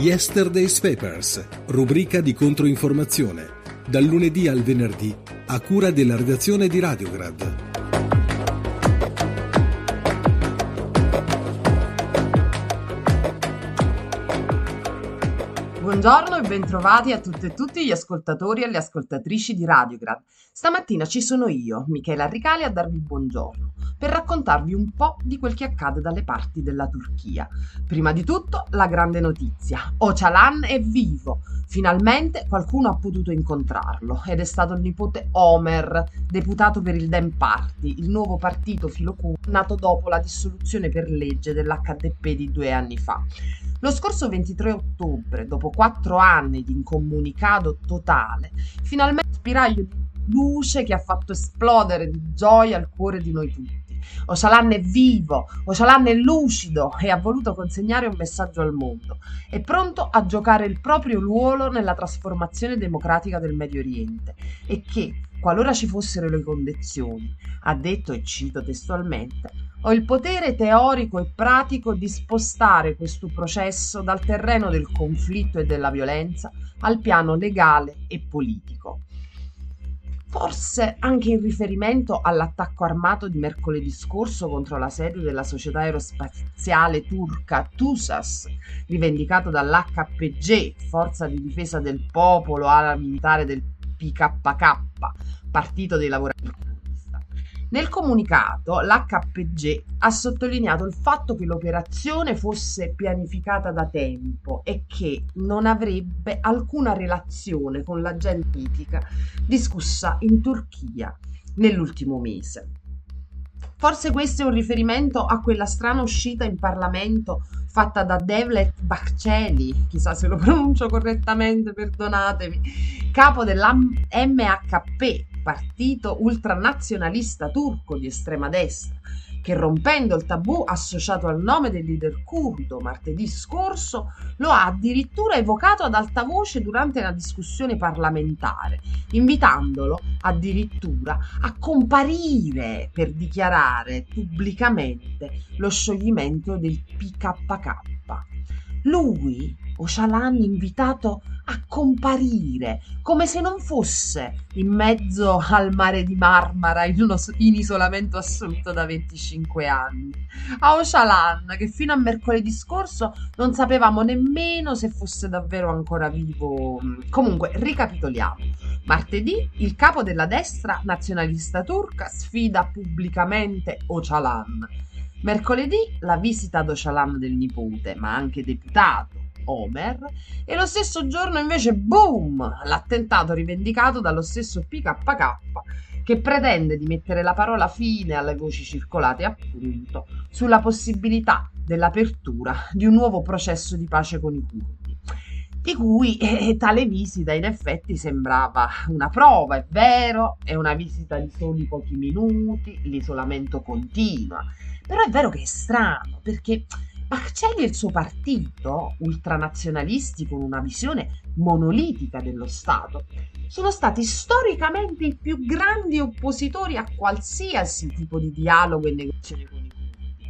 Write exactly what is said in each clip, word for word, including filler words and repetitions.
Yesterday's Papers, rubrica di controinformazione, dal lunedì al venerdì, a cura della redazione di Radiograd. Buongiorno e bentrovati a tutte e tutti gli ascoltatori e le ascoltatrici di Radiograd. Stamattina ci sono io, Michela Ricali, a darvi il buongiorno, per raccontarvi un po' di quel che accade dalle parti della Turchia. Prima di tutto, la grande notizia. Öcalan è vivo. Finalmente qualcuno ha potuto incontrarlo ed è stato il nipote Ömer, deputato per il Dem Party, il nuovo partito filocurdo nato dopo la dissoluzione per legge dell'H D P di due anni fa. Lo scorso ventitré ottobre, dopo quattro anni di incomunicato totale, finalmente un spiraglio di luce che ha fatto esplodere di gioia il cuore di noi tutti. Öcalan è vivo, Öcalan è lucido e ha voluto consegnare un messaggio al mondo. È pronto a giocare il proprio ruolo nella trasformazione democratica del Medio Oriente e che, qualora ci fossero le condizioni, ha detto, e cito testualmente, ho il potere teorico e pratico di spostare questo processo dal terreno del conflitto e della violenza al piano legale e politico. Forse anche in riferimento all'attacco armato di mercoledì scorso contro la sede della società aerospaziale turca TUSAS, rivendicato dall'H P G, Forza di Difesa del Popolo, ala militare del P K K, Partito dei Lavoratori. Nel comunicato l'H P G ha sottolineato il fatto che l'operazione fosse pianificata da tempo e che non avrebbe alcuna relazione con l'agenda politica discussa in Turchia nell'ultimo mese. Forse questo è un riferimento a quella strana uscita in Parlamento fatta da Devlet Bahçeli, chissà se lo pronuncio correttamente, perdonatemi, capo dell'M H P, partito ultranazionalista turco di estrema destra, che rompendo il tabù associato al nome del leader curdo martedì scorso lo ha addirittura evocato ad alta voce durante una discussione parlamentare, invitandolo addirittura a comparire per dichiarare pubblicamente lo scioglimento del P K K. Lui, Öcalan, invitato a comparire, come se non fosse in mezzo al mare di Marmara in, uno, in isolamento assoluto da venticinque anni. A Öcalan, che fino a mercoledì scorso non sapevamo nemmeno se fosse davvero ancora vivo. Comunque, ricapitoliamo. Martedì il capo della destra nazionalista turca sfida pubblicamente Öcalan. Mercoledì la visita ad Öcalan del nipote, ma anche deputato, Ömer, e lo stesso giorno invece, boom, l'attentato rivendicato dallo stesso P K K che pretende di mettere la parola fine alle voci circolate appunto sulla possibilità dell'apertura di un nuovo processo di pace con i curdi, di cui eh, tale visita in effetti sembrava una prova. È vero, è una visita di soli pochi minuti, l'isolamento continua, però è vero che è strano, perché Bahçeli e il suo partito, ultranazionalisti con una visione monolitica dello Stato, sono stati storicamente i più grandi oppositori a qualsiasi tipo di dialogo e negoziazione con i curdi.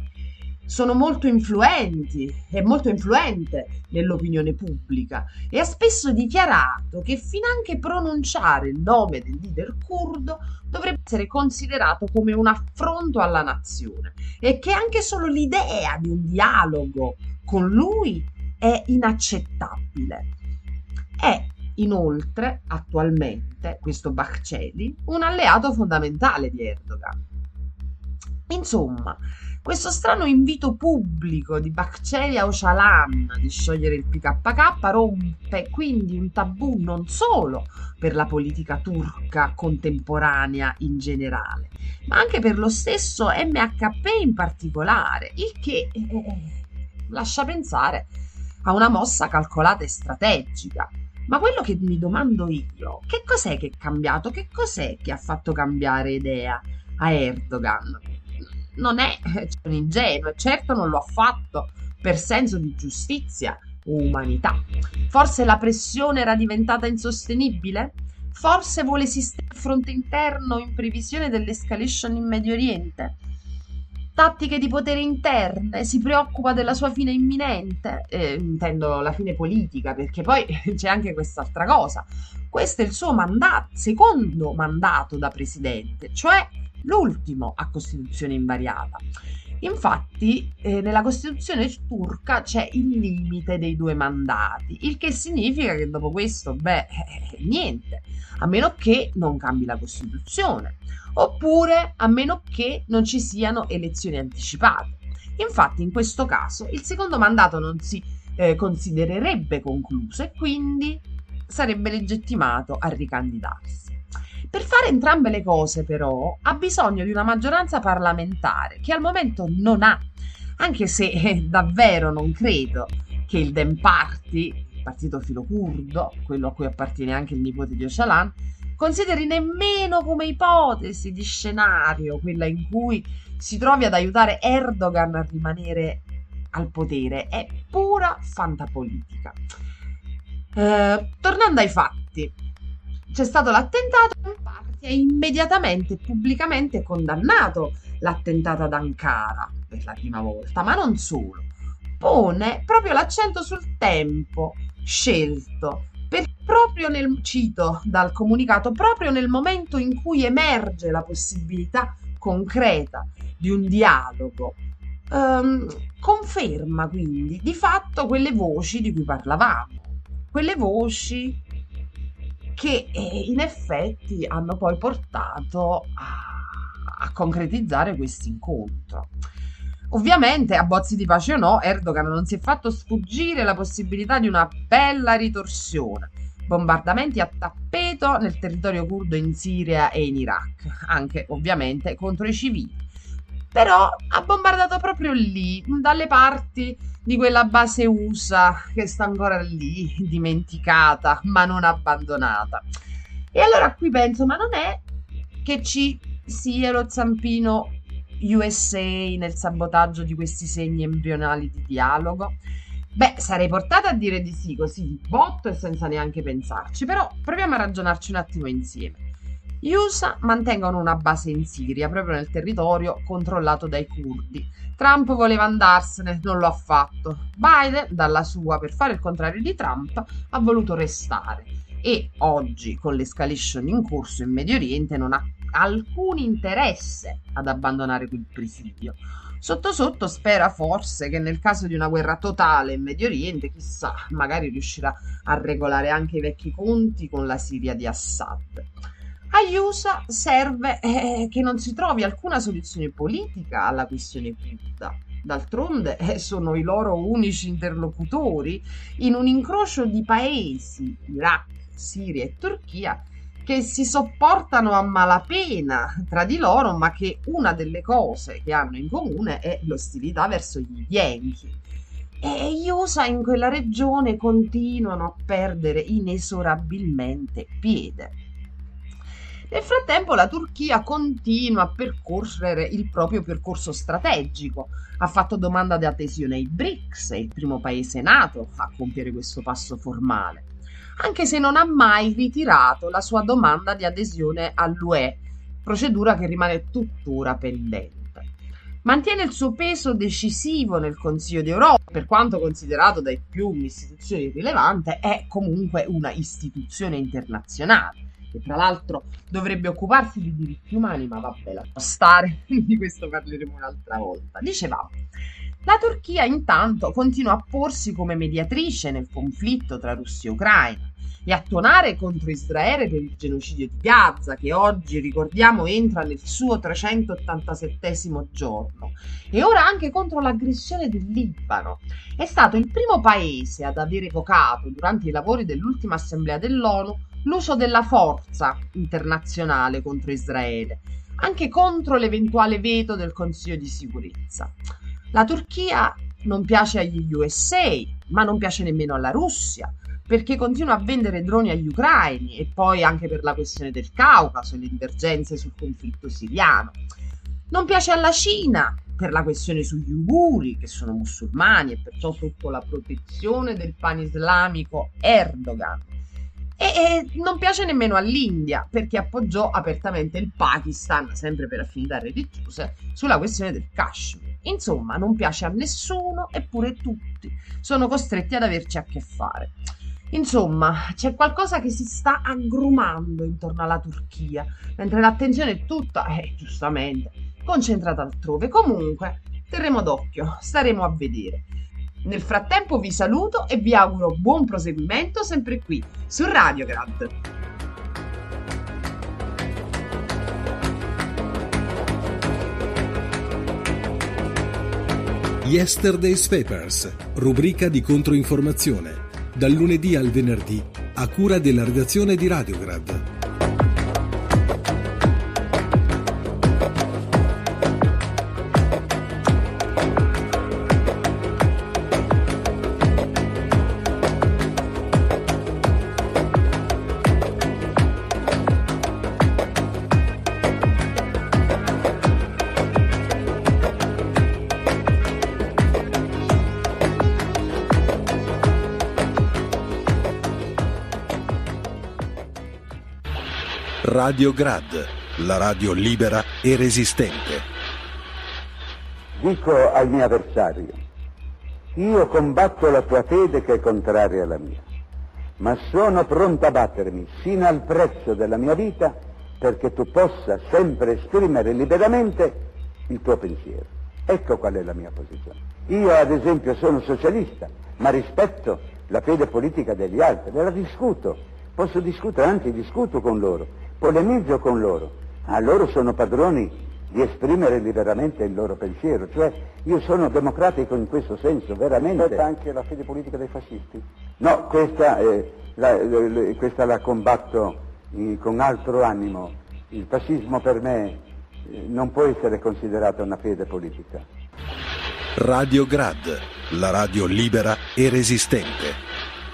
Sono molto influenti, è molto influente nell'opinione pubblica e ha spesso dichiarato che finanche pronunciare il nome del leader curdo dovrebbe essere considerato come un affronto alla nazione e che anche solo l'idea di un dialogo con lui è inaccettabile. È inoltre attualmente questo Bahçeli un alleato fondamentale di Erdogan. Insomma, questo strano invito pubblico di Bahçeli a Öcalan di sciogliere il P K K rompe quindi un tabù non solo per la politica turca contemporanea in generale, ma anche per lo stesso M H P in particolare, il che eh, lascia pensare a una mossa calcolata e strategica. Ma quello che mi domando io, che cos'è che è cambiato? Che cos'è che ha fatto cambiare idea a Erdogan? Non è un ingenuo, e certo non lo ha fatto per senso di giustizia o umanità. Forse la pressione era diventata insostenibile? Forse vuole sistemare il fronte interno in previsione dell'escalation in Medio Oriente? tattiche di potere interne, si preoccupa della sua fine imminente, eh, intendo la fine politica, perché poi c'è anche quest'altra cosa. Questo è il suo mandato, secondo mandato da presidente, cioè l'ultimo a Costituzione invariata. Infatti, eh, nella Costituzione turca c'è il limite dei due mandati, il che significa che dopo questo, beh, eh, niente, a meno che non cambi la Costituzione, oppure a meno che non ci siano elezioni anticipate. Infatti, in questo caso, il secondo mandato non si eh, considererebbe concluso e quindi sarebbe legittimato a ricandidarsi. Per fare entrambe le cose, però, ha bisogno di una maggioranza parlamentare che al momento non ha, anche se eh, davvero non credo che il Dem Party, il partito filocurdo, quello a cui appartiene anche il nipote di Öcalan, consideri nemmeno come ipotesi di scenario quella in cui si trovi ad aiutare Erdogan a rimanere al potere. È pura fantapolitica. Eh, tornando ai fatti, c'è stato l'attentato, il Party ha immediatamente e pubblicamente condannato l'attentato ad Ankara per la prima volta, ma non solo. Pone proprio l'accento sul tempo scelto, perché proprio nel, cito dal comunicato, proprio nel momento in cui emerge la possibilità concreta di un dialogo, ehm, conferma quindi di fatto quelle voci di cui parlavamo, quelle voci che eh, in effetti hanno poi portato a, a concretizzare questo incontro. Ovviamente, a bozzi di pace o no, Erdogan non si è fatto sfuggire la possibilità di una bella ritorsione. Bombardamenti a tappeto nel territorio curdo in Siria e in Iraq, anche ovviamente contro i civili. Però ha bombardato proprio lì, dalle parti di quella base U S A che sta ancora lì, dimenticata ma non abbandonata. E allora qui penso, ma non è che ci sia lo zampino U S A nel sabotaggio di questi segni embrionali di dialogo? Beh, sarei portata a dire di sì, così di botto e senza neanche pensarci, però proviamo a ragionarci un attimo insieme. Gli U S A mantengono una base in Siria, proprio nel territorio controllato dai curdi. Trump voleva andarsene, non lo ha fatto. Biden, dalla sua, per fare il contrario di Trump, ha voluto restare. E oggi, con l'escalation in corso in Medio Oriente, non ha alcun interesse ad abbandonare quel presidio. Sotto sotto spera forse che nel caso di una guerra totale in Medio Oriente, chissà, magari riuscirà a regolare anche i vecchi conti con la Siria di Assad. Agli U S A serve eh, che non si trovi alcuna soluzione politica alla questione kurda. D'altronde eh, sono i loro unici interlocutori in un incrocio di paesi, Iraq, Siria e Turchia, che si sopportano a malapena tra di loro, ma che una delle cose che hanno in comune è l'ostilità verso gli Yankee. E gli U S A in quella regione continuano a perdere inesorabilmente piede. Nel frattempo la Turchia continua a percorrere il proprio percorso strategico. Ha fatto domanda di adesione ai B R I C S, è il primo paese NATO a compiere questo passo formale, anche se non ha mai ritirato la sua domanda di adesione all'U E, procedura che rimane tuttora pendente. Mantiene il suo peso decisivo nel Consiglio d'Europa, per quanto considerato dai più un'istituzione rilevante, è comunque una istituzione internazionale, che tra l'altro dovrebbe occuparsi di diritti umani, ma vabbè, lascia stare, di questo parleremo un'altra volta. Dicevamo, la Turchia intanto continua a porsi come mediatrice nel conflitto tra Russia e Ucraina e a tuonare contro Israele per il genocidio di Gaza, che oggi, ricordiamo, entra nel suo trecentottantasettesimo giorno, e ora anche contro l'aggressione del Libano. È stato il primo paese ad aver evocato, durante i lavori dell'ultima assemblea dell'ONU, l'uso della forza internazionale contro Israele, anche contro l'eventuale veto del Consiglio di sicurezza. La Turchia non piace agli U S A, ma non piace nemmeno alla Russia, perché continua a vendere droni agli ucraini, e poi anche per la questione del Caucaso e le divergenze sul conflitto siriano. Non piace alla Cina per la questione sugli uiguri, che sono musulmani e perciò sotto la protezione del panislamico Erdogan. E, e non piace nemmeno all'India, perché appoggiò apertamente il Pakistan, sempre per affinità religiose, sulla questione del Kashmir. Insomma, non piace a nessuno, eppure tutti sono costretti ad averci a che fare. Insomma, c'è qualcosa che si sta aggrumando intorno alla Turchia, mentre l'attenzione è tutta, eh, giustamente, concentrata altrove. Comunque, terremo d'occhio, staremo a vedere. Nel frattempo vi saluto e vi auguro buon proseguimento sempre qui, su Radiograd. Yesterday's Papers, rubrica di controinformazione, dal lunedì al venerdì, a cura della redazione di Radiograd. Radiograd, la radio libera e resistente. Dico al mio avversario: io combatto la tua fede che è contraria alla mia, ma sono pronto a battermi sino al prezzo della mia vita perché tu possa sempre esprimere liberamente il tuo pensiero. Ecco qual è la mia posizione. Io ad esempio sono socialista, ma rispetto la fede politica degli altri, la discuto, posso discutere, anzi discuto con loro, polemizzo con loro, a loro sono padroni di esprimere liberamente il loro pensiero, cioè io sono democratico in questo senso, veramente. Aspetta anche la fede politica dei fascisti? No, questa, eh, la, la, questa la combatto eh, con altro animo. Il fascismo per me eh, non può essere considerato una fede politica. Radiograd, la radio libera e resistente.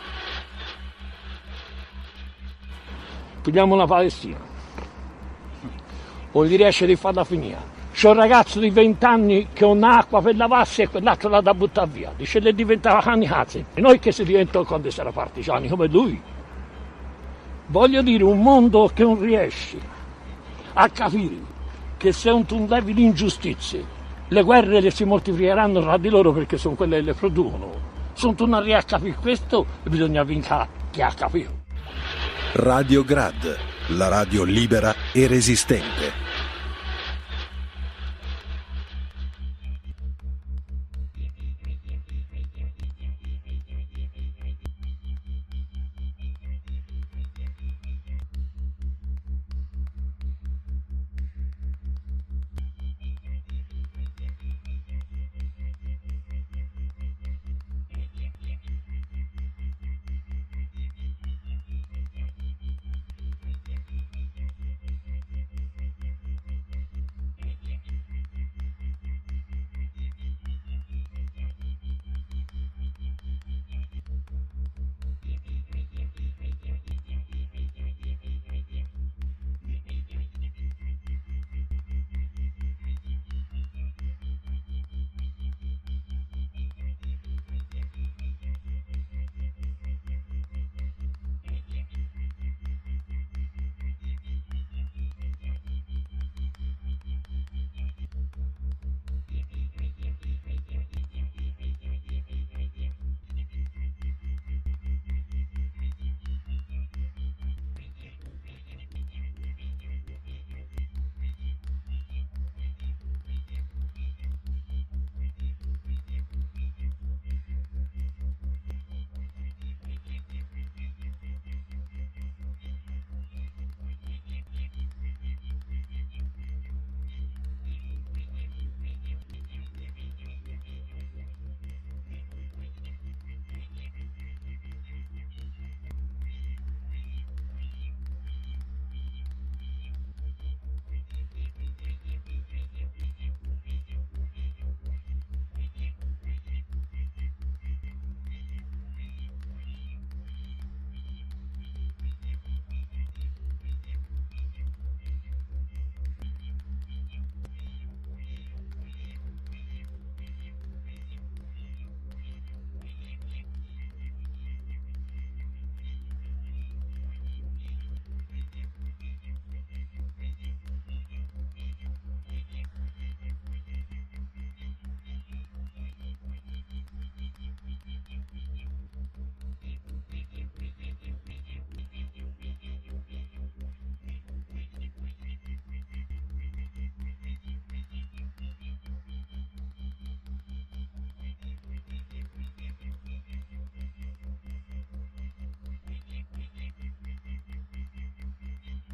Pigliamo la Palestina, o gli riesce di farla finire. C'è un ragazzo di venti anni che ha un'acqua per lavarsi e quell'altro l'ha da buttare via, dice che diventava kamikaze. E noi che si diventò quando si era partigiani come lui. Voglio dire, un mondo che non riesce a capire che se non tu levi l'ingiustizia, le guerre le si moltiplicheranno tra di loro perché sono quelle che le producono. Se non tu non riesci a capire questo, bisogna vincere chi ha capito. Radiograd, la radio libera e resistente.